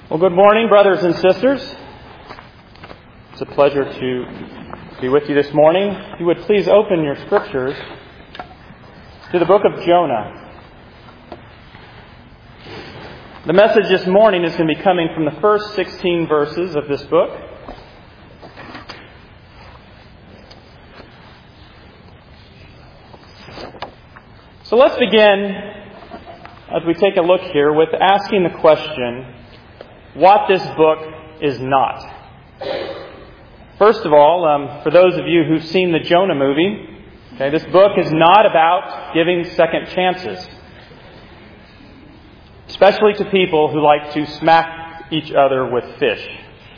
Well, good morning, brothers and sisters. It's a pleasure to be with you this morning. If you would please open your scriptures to the book of Jonah. The message this morning is going to be coming from the first 16 verses of this book. So let's begin, as we take a look here, with asking the question, what this book is not. First of all, for those of you who've seen the Jonah movie, this book is not about giving second chances, especially to people who like to smack each other with fish.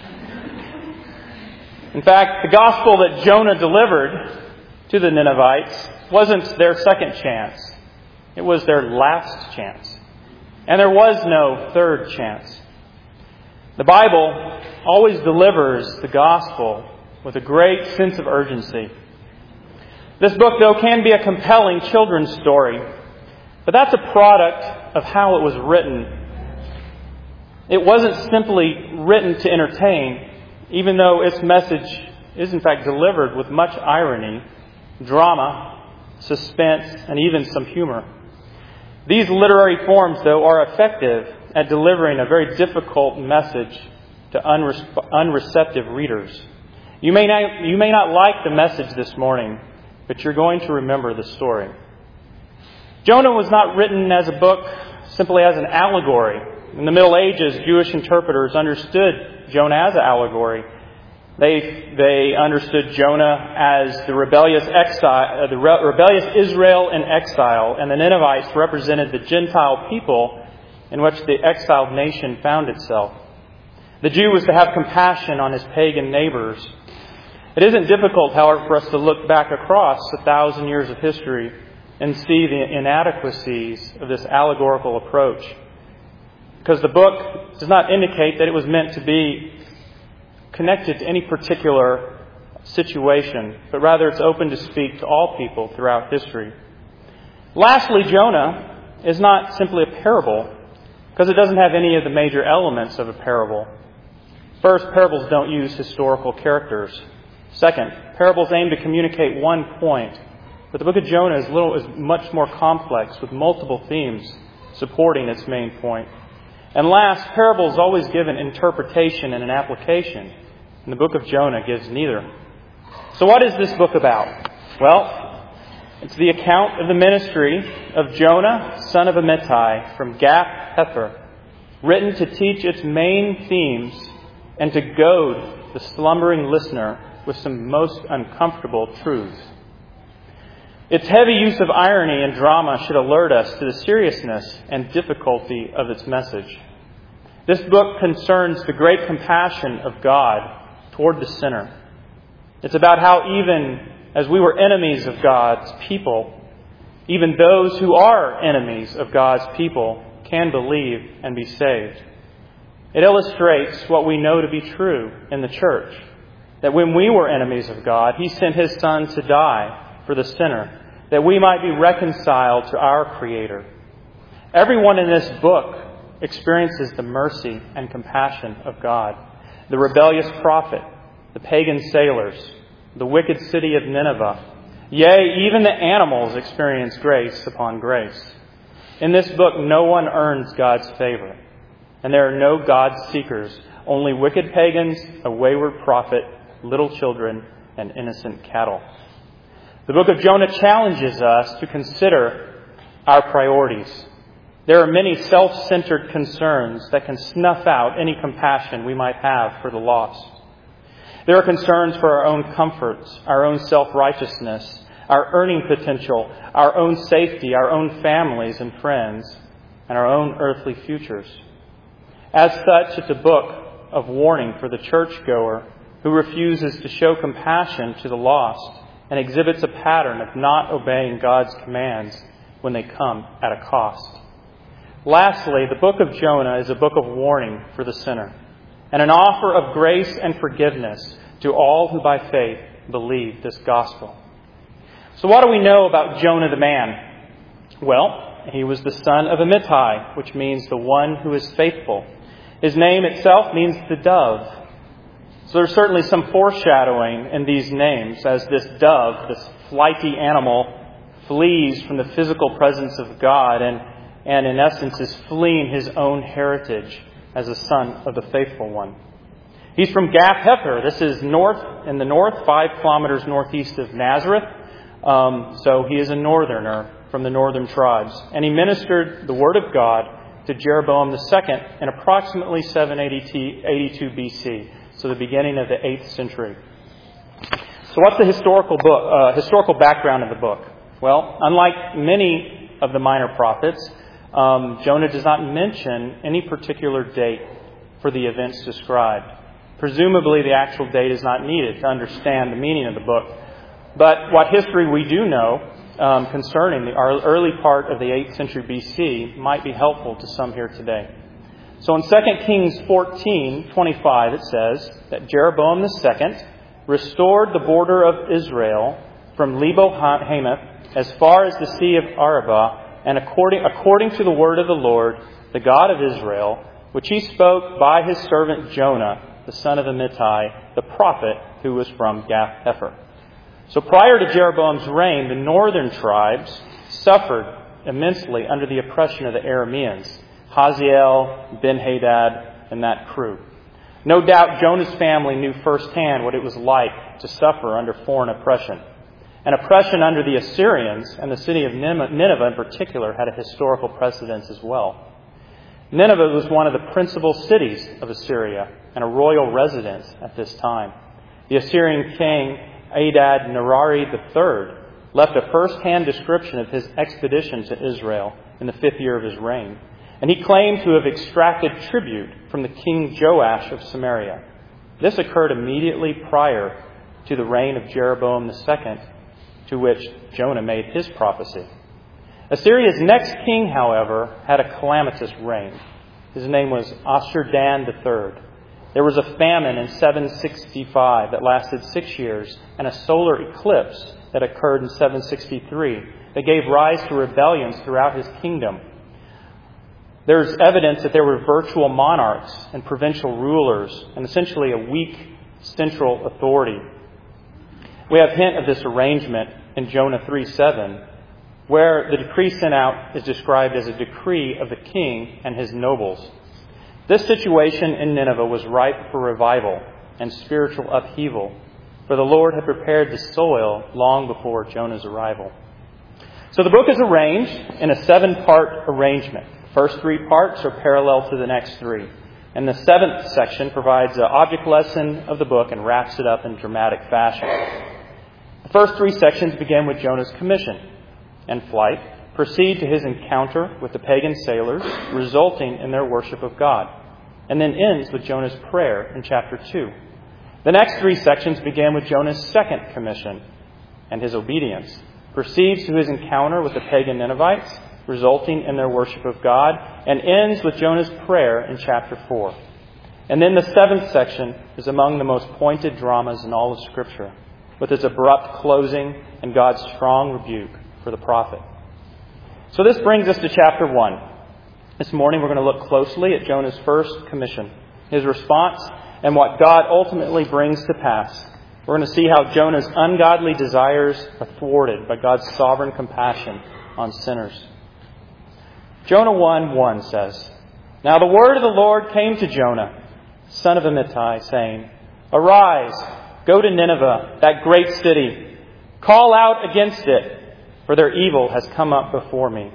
In fact, the gospel that Jonah delivered to the Ninevites wasn't their second chance. It was their last chance. And there was no third chance. The Bible always delivers the gospel with a great sense of urgency. This book, though, can be a compelling children's story, but that's a product of how it was written. It wasn't simply written to entertain, even though its message is in fact delivered with much irony, drama, suspense, and even some humor. These literary forms, though, are effective at delivering a very difficult message to unreceptive readers. You may not like the message this morning, but you're going to remember the story. Jonah was not written as a book simply as an allegory. In the Middle Ages, Jewish interpreters understood Jonah as an allegory. They understood Jonah as the rebellious Israel in exile, and the Ninevites represented the Gentile people in which the exiled nation found itself. The Jew was to have compassion on his pagan neighbors. It isn't difficult, however, for us to look back across 1,000 years of history and see the inadequacies of this allegorical approach. Because the book does not indicate that it was meant to be connected to any particular situation, but rather it's open to speak to all people throughout history. Lastly, Jonah is not simply a parable, because it doesn't have any of the major elements of a parable. First, parables don't use historical characters. Second, parables aim to communicate one point. But the book of Jonah is much more complex, with multiple themes supporting its main point. And last, parables always give an interpretation and an application. And the book of Jonah gives neither. So what is this book about? Well, it's the account of the ministry of Jonah, son of Amittai, from Gath-Hepher, written to teach its main themes and to goad the slumbering listener with some most uncomfortable truths. Its heavy use of irony and drama should alert us to the seriousness and difficulty of its message. This book concerns the great compassion of God toward the sinner. It's about how even as we were enemies of God's people, even those who are enemies of God's people can believe and be saved. It illustrates what we know to be true in the church, that when we were enemies of God, He sent His Son to die for the sinner, that we might be reconciled to our Creator. Everyone in this book experiences the mercy and compassion of God. The rebellious prophet, the pagan sailors, the wicked city of Nineveh. Yea, even the animals experience grace upon grace. In this book, no one earns God's favor. And there are no God-seekers, only wicked pagans, a wayward prophet, little children, and innocent cattle. The book of Jonah challenges us to consider our priorities. There are many self-centered concerns that can snuff out any compassion we might have for the lost. There are concerns for our own comforts, our own self-righteousness, our earning potential, our own safety, our own families and friends, and our own earthly futures. As such, it's a book of warning for the churchgoer who refuses to show compassion to the lost and exhibits a pattern of not obeying God's commands when they come at a cost. Lastly, the book of Jonah is a book of warning for the sinner and an offer of grace and forgiveness to all who by faith believe this gospel. So what do we know about Jonah the man? Well, he was the son of Amittai, which means the one who is faithful. His name itself means the dove. So there's certainly some foreshadowing in these names as this dove, this flighty animal, flees from the physical presence of God and in essence is fleeing his own heritage as a son of the faithful one. He's from Gath Hepher. This is in the north, 5 kilometers northeast of Nazareth. So he is a northerner from the northern tribes. And he ministered the word of God to Jeroboam II in approximately 782 BC. So the beginning of the 8th century. So what's the historical background of the book? Well, unlike many of the minor prophets, Jonah does not mention any particular date for the events described. Presumably the actual date is not needed to understand the meaning of the book. But what history we do know concerning the early part of the 8th century BC might be helpful to some here today. So in 2 Kings 14:25 it says that Jeroboam II restored the border of Israel from Lebo-Hamath as far as the Sea of Arabah, and according to the word of the Lord, the God of Israel, which he spoke by his servant Jonah, the son of Amittai, the prophet, who was from Gath Hepher. So prior to Jeroboam's reign, the northern tribes suffered immensely under the oppression of the Arameans, Hazael, Ben-Hadad, and that crew. No doubt Jonah's family knew firsthand what it was like to suffer under foreign oppression. And oppression under the Assyrians and the city of Nineveh in particular had a historical precedence as well. Nineveh was one of the principal cities of Assyria and a royal residence at this time. The Assyrian king Adad-Nirari III left a first-hand description of his expedition to Israel in the 5th year of his reign. And he claimed to have extracted tribute from the king Joash of Samaria. This occurred immediately prior to the reign of Jeroboam II, to which Jonah made his prophecy. Assyria's next king, however, had a calamitous reign. His name was Ashur-dan III. There was a famine in 765 that lasted 6 years, and a solar eclipse that occurred in 763 that gave rise to rebellions throughout his kingdom. There's evidence that there were virtual monarchs and provincial rulers, and essentially a weak central authority. We have hint of this arrangement in Jonah 3:7, where the decree sent out is described as a decree of the king and his nobles. This situation in Nineveh was ripe for revival and spiritual upheaval, for the Lord had prepared the soil long before Jonah's arrival. So the book is arranged in a 7-part arrangement. The first 3 parts are parallel to the next 3. And the 7th section provides an object lesson of the book and wraps it up in dramatic fashion. The first 3 sections begin with Jonah's commission and flight, proceed to his encounter with the pagan sailors, resulting in their worship of God, and then ends with Jonah's prayer in chapter 2. The next 3 sections begin with Jonah's second commission and his obedience, proceeds to his encounter with the pagan Ninevites, resulting in their worship of God, and ends with Jonah's prayer in chapter 4. And then the 7th section is among the most pointed dramas in all of Scripture, with its abrupt closing and God's strong rebuke for the prophet. So this brings us to chapter 1. This morning we're going to look closely at Jonah's first commission, his response, and what God ultimately brings to pass. We're going to see how Jonah's ungodly desires are thwarted by God's sovereign compassion on sinners. Jonah 1:1 says, "Now the word of the Lord came to Jonah, son of Amittai, saying, 'Arise, go to Nineveh, that great city. Call out against it, for their evil has come up before me.'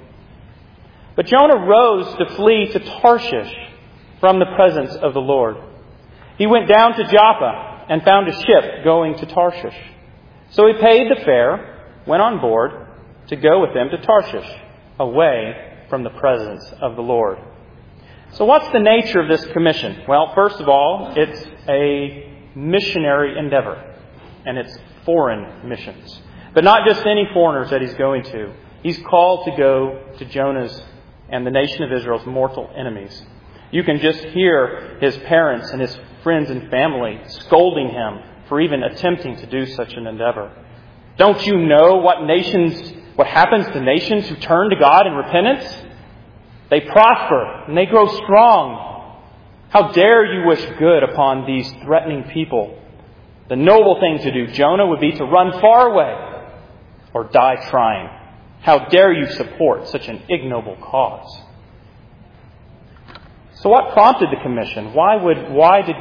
But Jonah rose to flee to Tarshish from the presence of the Lord. He went down to Joppa and found a ship going to Tarshish. So he paid the fare, went on board to go with them to Tarshish, away from the presence of the Lord." So what's the nature of this commission? Well, first of all, it's a missionary endeavor, and it's foreign missions. But not just any foreigners that he's going to. He's called to go to Jonah's and the nation of Israel's mortal enemies. You can just hear his parents and his friends and family scolding him for even attempting to do such an endeavor. Don't you know what happens to nations who turn to God in repentance? They prosper and they grow strong. How dare you wish good upon these threatening people? The noble thing to do, Jonah, would be to run far away or die trying. How dare you support such an ignoble cause? So what prompted the commission? Why did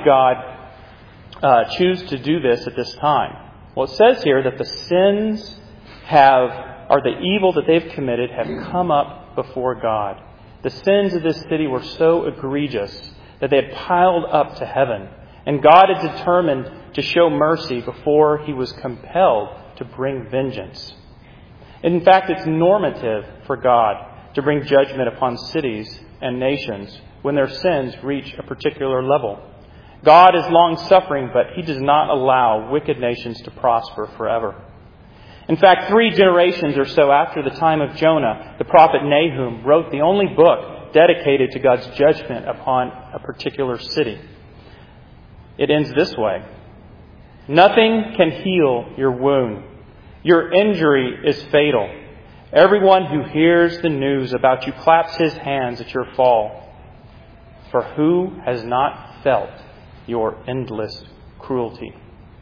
God choose to do this at this time? Well, it says here that the sins or the evil that they've committed have come up before God. The sins of this city were so egregious that they had piled up to heaven. And God had determined to show mercy before He was compelled to bring vengeance. In fact, it's normative for God to bring judgment upon cities and nations when their sins reach a particular level. God is long-suffering, but He does not allow wicked nations to prosper forever. In fact, 3 generations or so after the time of Jonah, the prophet Nahum wrote the only book dedicated to God's judgment upon a particular city. It ends this way: "Nothing can heal your wound. Your injury is fatal. Everyone who hears the news about you claps his hands at your fall. For who has not felt your endless cruelty?"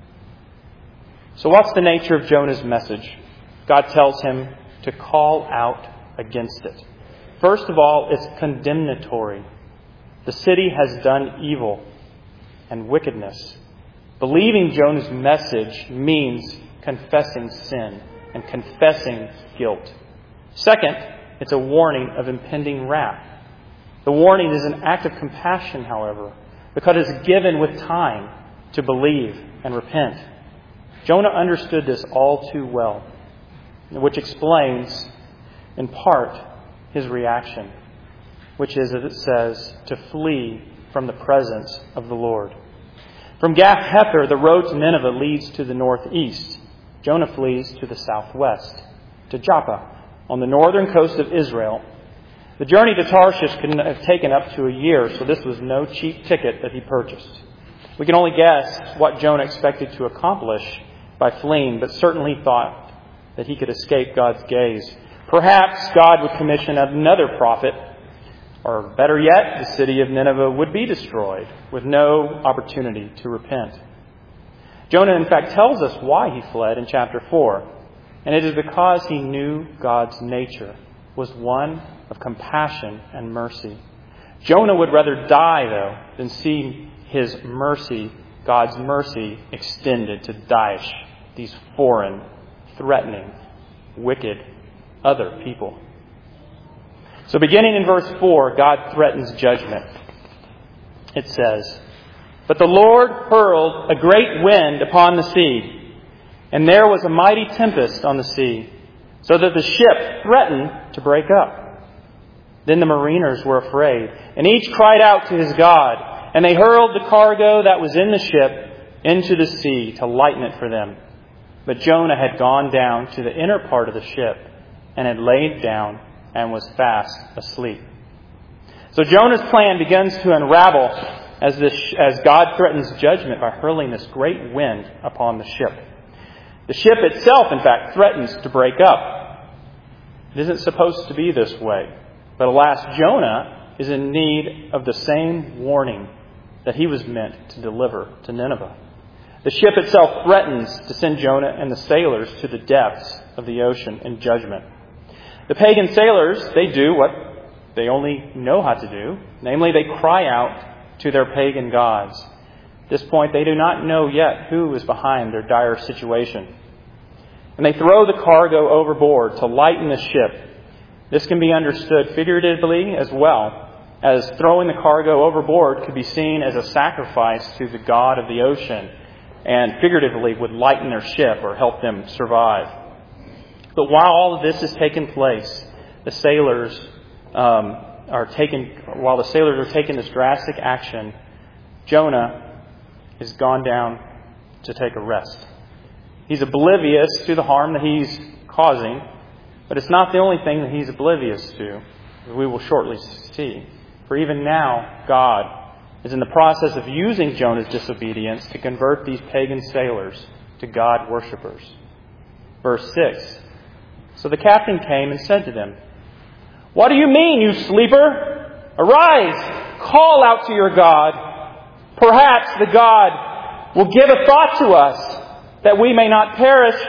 So what's the nature of Jonah's message? God tells him to call out against it. First of all, it's condemnatory. The city has done evil and wickedness. Believing Jonah's message means confessing sin and confessing guilt. Second, it's a warning of impending wrath. The warning is an act of compassion, however, because it's given with time to believe and repent. Jonah understood this all too well, which explains, in part, his reaction, which is, as it says, to flee from the presence of the Lord. From Gath-Hepher, the road to Nineveh leads to the northeast. Jonah flees to the southwest, to Joppa, on the northern coast of Israel. The journey to Tarshish could have taken up to a year, so this was no cheap ticket that he purchased. We can only guess what Jonah expected to accomplish by fleeing, but certainly thought that he could escape God's gaze. Perhaps God would commission another prophet, or better yet, the city of Nineveh would be destroyed with no opportunity to repent. Jonah, in fact, tells us why he fled in chapter 4, and it is because he knew God's nature was one of compassion and mercy. Jonah would rather die, though, than see his mercy, God's mercy, extended to Daesh, these foreign, threatening, wicked other people. So beginning in verse 4, God threatens judgment. It says, "But the Lord hurled a great wind upon the sea, and there was a mighty tempest on the sea, so that the ship threatened to break up. Then the mariners were afraid, and each cried out to his God, and they hurled the cargo that was in the ship into the sea to lighten it for them. But Jonah had gone down to the inner part of the ship, and had laid down and was fast asleep." So Jonah's plan begins to unravel as God threatens judgment by hurling this great wind upon the ship. The ship itself, in fact, threatens to break up. It isn't supposed to be this way. But alas, Jonah is in need of the same warning that he was meant to deliver to Nineveh. The ship itself threatens to send Jonah and the sailors to the depths of the ocean in judgment. The pagan sailors, they do what they only know how to do. Namely, they cry out to their pagan gods. At this point, they do not know yet who is behind their dire situation. And they throw the cargo overboard to lighten the ship. This can be understood figuratively as well, as throwing the cargo overboard could be seen as a sacrifice to the god of the ocean, and figuratively would lighten their ship or help them survive. But while all of this is taking place, the sailors are taking this drastic action, Jonah has gone down to take a rest. He's oblivious to the harm that he's causing, but it's not the only thing that he's oblivious to, as we will shortly see. For even now, God is in the process of using Jonah's disobedience to convert these pagan sailors to God worshippers. Verse 6. "So the captain came and said to them, 'What do you mean, you sleeper? Arise, Call out to your God. Perhaps the God will give a thought to us that we may not perish.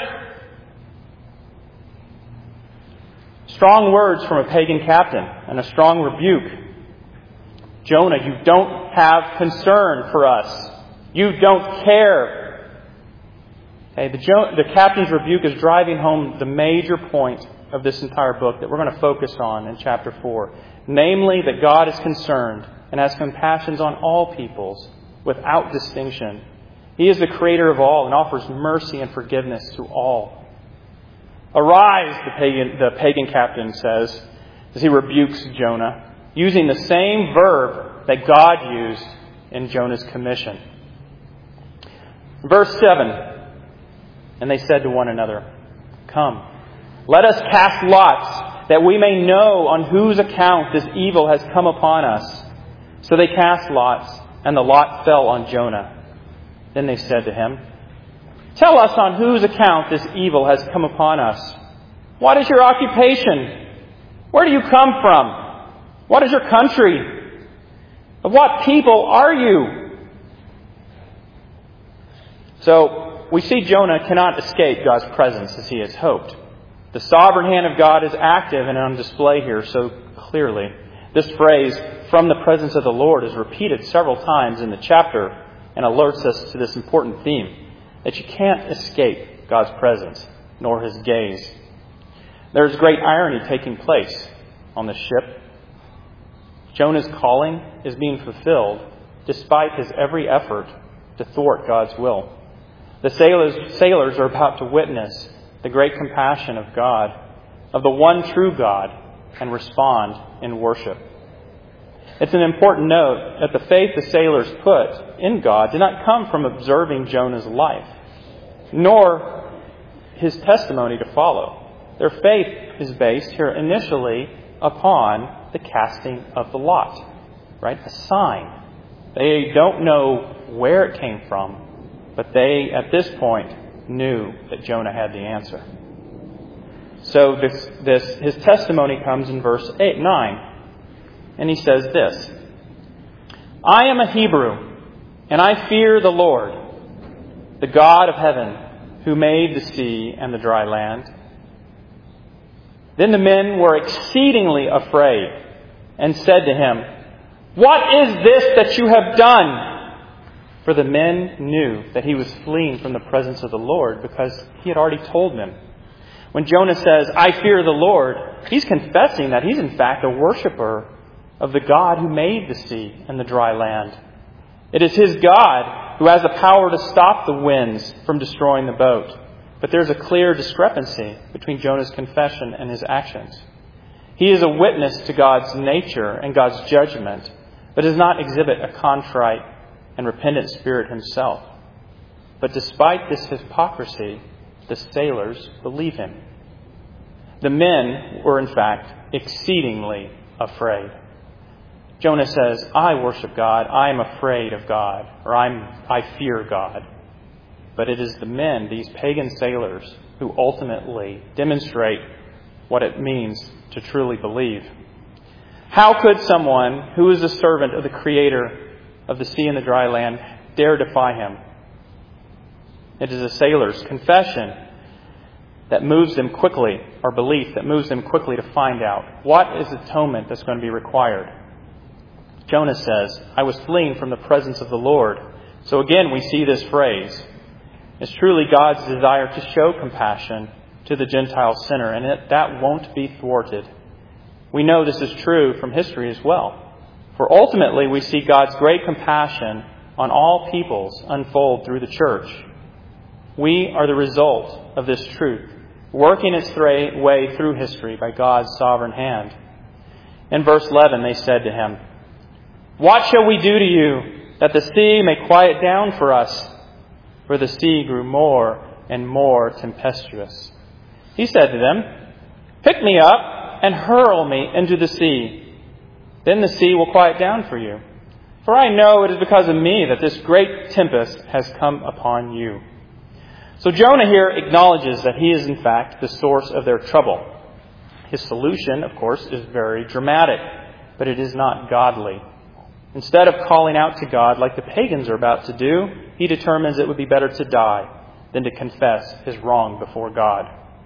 Strong words from a pagan captain and a strong rebuke. Jonah, you don't have concern for us. You don't care. Okay, the captain's rebuke is driving home the major point of this entire book that we're going to focus on in chapter 4. Namely, that God is concerned and has compassion on all peoples without distinction. He is the creator of all and offers mercy and forgiveness to all. Arise, the pagan captain says, as he rebukes Jonah, using the same verb that God used in Jonah's commission. Verse 7, and they said to one another, Come, let us cast lots, that we may know on whose account this evil has come upon us. So they cast lots, and the lot fell on Jonah. Then they said to him, Tell us on whose account this evil has come upon us. What is your occupation? Where do you come from? What is your country? Of what people are you? So we see Jonah cannot escape God's presence as he has hoped. The sovereign hand of God is active and on display here so clearly. This phrase, from the presence of the Lord, is repeated several times in the chapter and alerts us to this important theme, that you can't escape God's presence, nor His gaze. There is great irony taking place on the ship. Jonah's calling is being fulfilled despite his every effort to thwart God's will. The sailors are about to witness the great compassion of God, of the one true God, and respond in worship. It's an important note that the faith the sailors put in God did not come from observing Jonah's life, nor his testimony to follow. Their faith is based here initially upon the casting of the lot, right? A sign. They don't know where it came from, but they, at this point, knew that Jonah had the answer. So his testimony comes in verse 9. And he says this, I am a Hebrew, and I fear the Lord, the God of heaven, who made the sea and the dry land. Then the men were exceedingly afraid and said to him, What is this that you have done? For the men knew that he was fleeing from the presence of the Lord because he had already told them. When Jonah says, I fear the Lord, he's confessing that he's in fact a worshiper of the God who made the sea and the dry land. It is his God who has the power to stop the winds from destroying the boat. But there's a clear discrepancy between Jonah's confession and his actions. He is a witness to God's nature and God's judgment, but does not exhibit a contrite and repentant spirit himself. But despite this hypocrisy, the sailors believe him. The men were in fact exceedingly afraid. Jonah says, I worship God, I am afraid of God, or I fear God. But it is the men, these pagan sailors, who ultimately demonstrate what it means to truly believe. How could someone who is a servant of the Creator of the sea and the dry land dare defy him? It is a sailor's confession that moves them quickly, or belief that moves them quickly to find out what is atonement that's going to be required. Jonah says, I was fleeing from the presence of the Lord. So again, we see this phrase. It's truly God's desire to show compassion to the Gentile sinner, and that won't be thwarted. We know this is true from history as well. For ultimately, we see God's great compassion on all peoples unfold through the church. We are the result of this truth, working its way through history by God's sovereign hand. In verse 11, they said to him, What shall we do to you, that the sea may quiet down for us? For the sea grew more and more tempestuous. He said to them, Pick me up and hurl me into the sea. Then the sea will quiet down for you. For I know it is because of me that this great tempest has come upon you. So Jonah here acknowledges that he is in fact the source of their trouble. His solution, of course, is very dramatic, but it is not godly. Instead of calling out to God like the pagans are about to do, he determines it would be better to die than to confess his wrong before God.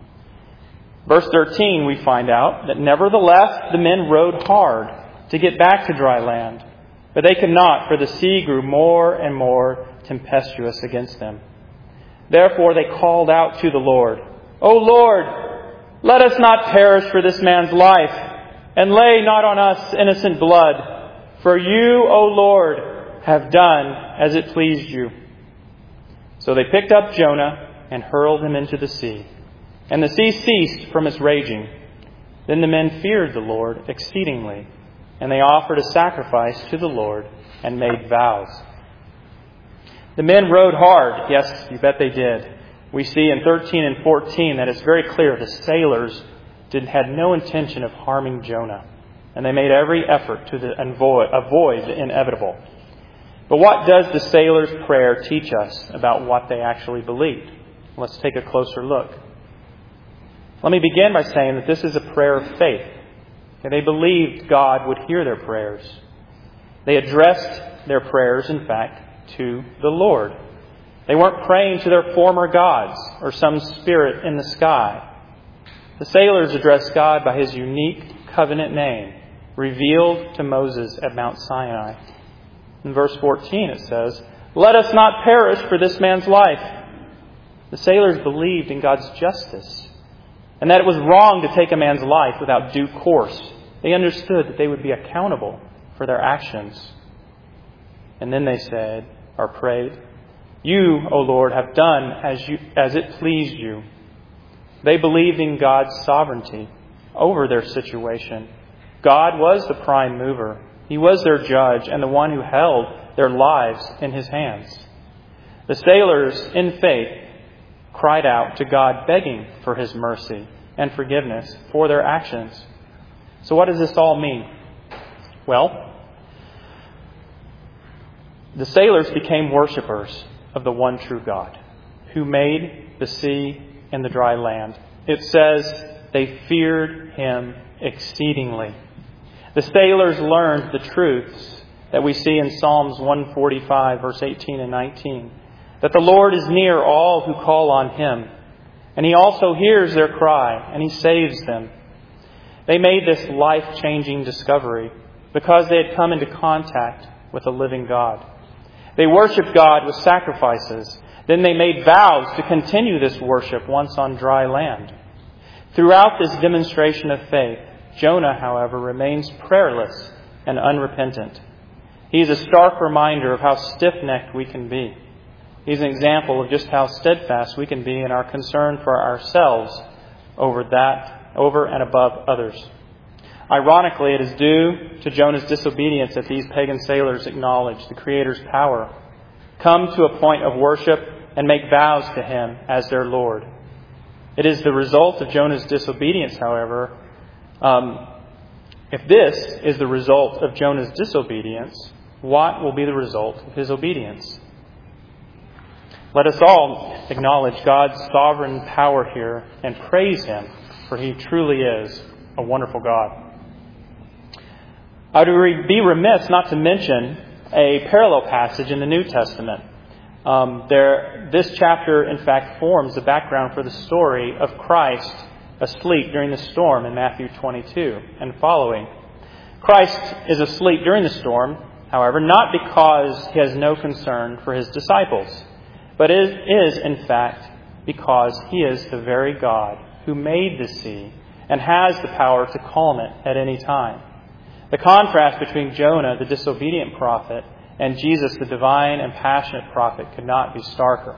Verse 13, we find out that nevertheless the men rowed hard to get back to dry land, but they could not, for the sea grew more and more tempestuous against them. Therefore they called out to the Lord, O Lord, let us not perish for this man's life, and lay not on us innocent blood, for you, O Lord, have done as it pleased you. So they picked up Jonah and hurled him into the sea. And the sea ceased from its raging. Then the men feared the Lord exceedingly, and they offered a sacrifice to the Lord and made vows. The men rowed hard. Yes, you bet they did. We see in 13 and 14 that it's very clear the sailors had no intention of harming Jonah, and they made every effort to avoid the inevitable. But what does the sailors' prayer teach us about what they actually believed? Let's take a closer look. Let me begin by saying that this is a prayer of faith. They believed God would hear their prayers. They addressed their prayers, in fact, to the Lord. They weren't praying to their former gods or some spirit in the sky. The sailors addressed God by his unique covenant name, revealed to Moses at Mount Sinai. In verse 14 it says, "Let us not perish for this man's life." The sailors believed in God's justice, and that it was wrong to take a man's life without due course. They understood that they would be accountable for their actions. And then they said, or prayed, "You, O Lord, have done as it pleased you." They believed in God's sovereignty over their situation. God was the prime mover. He was their judge and the one who held their lives in his hands. The sailors, in faith, cried out to God, begging for his mercy and forgiveness for their actions. So what does this all mean? Well, the sailors became worshipers of the one true God who made the sea and the dry land. It says they feared him exceedingly. The sailors learned the truths that we see in Psalms 145, verse 18 and 19. That the Lord is near all who call on him, and he also hears their cry, and he saves them. They made this life-changing discovery because they had come into contact with a living God. They worshiped God with sacrifices. Then they made vows to continue this worship once on dry land. Throughout this demonstration of faith, Jonah, however, remains prayerless and unrepentant. He is a stark reminder of how stiff-necked we can be. He's an example of just how steadfast we can be in our concern for ourselves over and above others. Ironically, it is due to Jonah's disobedience that these pagan sailors acknowledge the Creator's power, come to a point of worship, and make vows to him as their Lord. It is the result of Jonah's disobedience, however. If this is the result of Jonah's disobedience, what will be the result of his obedience? Let us all acknowledge God's sovereign power here and praise him, for he truly is a wonderful God. I would be remiss not to mention a parallel passage in the New Testament. This chapter, in fact, forms the background for the story of Christ asleep during the storm in Matthew 22 and following. Christ is asleep during the storm, however, not because he has no concern for his disciples, but it is, in fact, because he is the very God who made the sea and has the power to calm it at any time. The contrast between Jonah, the disobedient prophet, and Jesus, the divine and passionate prophet, could not be starker.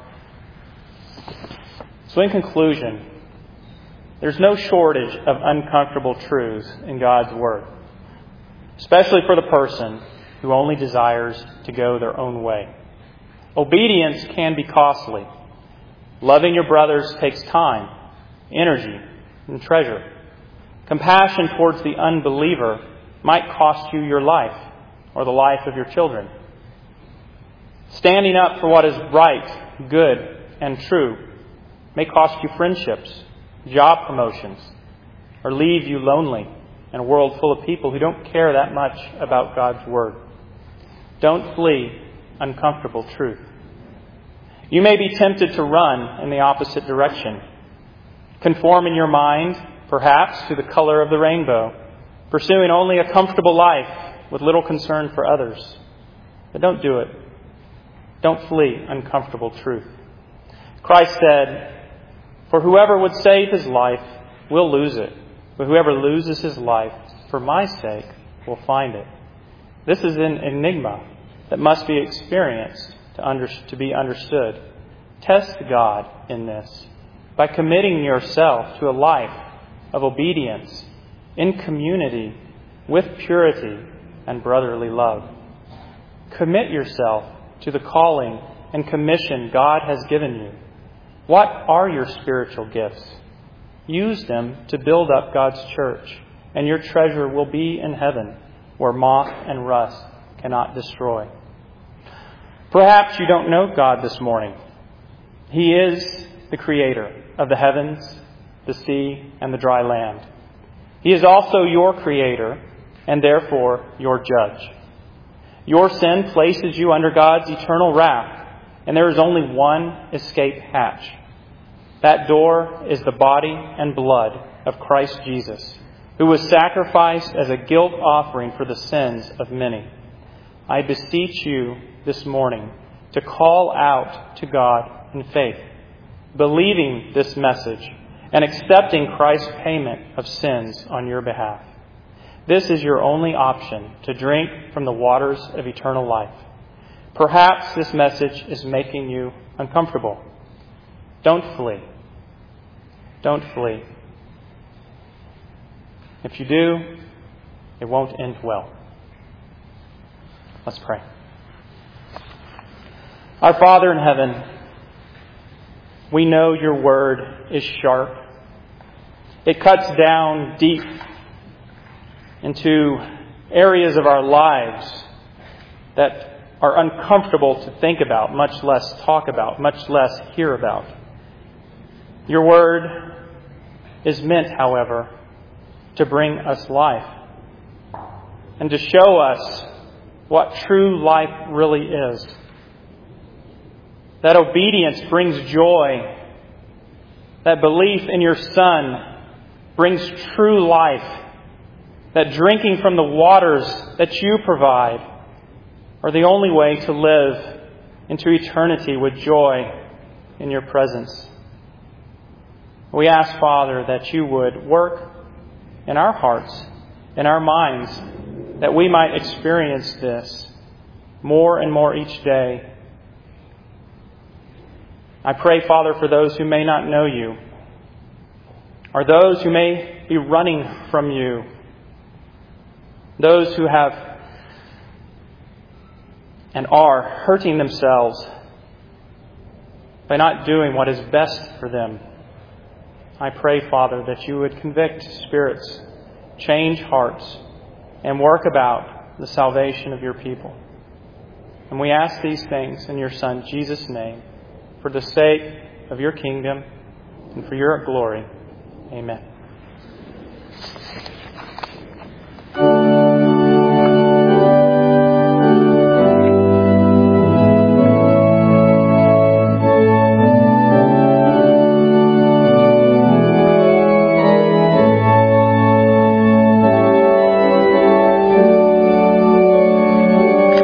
So in conclusion, there's no shortage of uncomfortable truths in God's Word, especially for the person who only desires to go their own way. Obedience can be costly. Loving your brothers takes time, energy, and treasure. Compassion towards the unbeliever might cost you your life or the life of your children. Standing up for what is right, good, and true may cost you friendships, job promotions, or leave you lonely in a world full of people who don't care that much about God's Word. Don't flee uncomfortable truth. You may be tempted to run in the opposite direction. Conform in your mind, perhaps, to the color of the rainbow, pursuing only a comfortable life with little concern for others. But don't do it. Don't flee uncomfortable truth. Christ said, "For whoever would save his life will lose it, but whoever loses his life for my sake will find it." This is an enigma that must be experienced to be understood. Test God in this by committing yourself to a life of obedience in community with purity and brotherly love. Commit yourself to the calling and commission God has given you. What are your spiritual gifts? Use them to build up God's church, and your treasure will be in heaven, where moth and rust cannot destroy. Perhaps you don't know God this morning. He is the Creator of the heavens, the sea, and the dry land. He is also your Creator, and therefore your Judge. Your sin places you under God's eternal wrath, and there is only one escape hatch. That door is the body and blood of Christ Jesus, who was sacrificed as a guilt offering for the sins of many. I beseech you this morning to call out to God in faith, believing this message and accepting Christ's payment of sins on your behalf. This is your only option to drink from the waters of eternal life. Perhaps this message is making you uncomfortable. Don't flee. Don't flee. If you do, it won't end well. Let's pray. Our Father in heaven, we know your word is sharp. It cuts down deep into areas of our lives that are uncomfortable to think about, much less talk about, much less hear about. Your word is meant, however, to bring us life and to show us what true life really is. That obedience brings joy. That belief in your Son brings true life. That drinking from the waters that you provide are the only way to live into eternity with joy in your presence. We ask, Father, that you would work in our hearts, in our minds, that we might experience this more and more each day. I pray, Father, for those who may not know you, or those who may be running from you, those who have and are hurting themselves by not doing what is best for them. I pray, Father, that you would convict spirits, change hearts, and work about the salvation of your people. And we ask these things in your Son, Jesus' name, for the sake of your kingdom and for your glory. Amen.